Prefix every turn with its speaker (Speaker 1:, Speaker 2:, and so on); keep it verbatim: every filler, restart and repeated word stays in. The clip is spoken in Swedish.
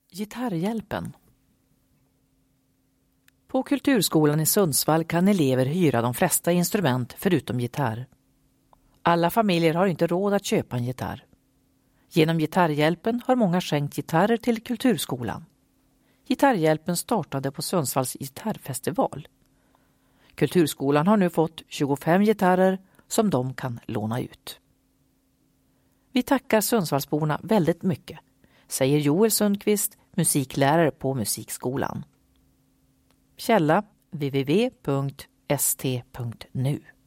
Speaker 1: Gitarrhjälpen. På Kulturskolan i Sundsvall kan elever hyra de flesta instrument förutom gitarr. Alla familjer har inte råd att köpa en gitarr. Genom Gitarrhjälpen har många skänkt gitarrer till Kulturskolan. Gitarrhjälpen startade på Sundsvalls gitarrfestival. Kulturskolan har nu fått tjugofem gitarrer som de kan låna ut. Vi tackar Sundsvallsborna väldigt mycket, säger Joel Sundqvist, musiklärare på musikskolan. Källa w w w punkt s t punkt n u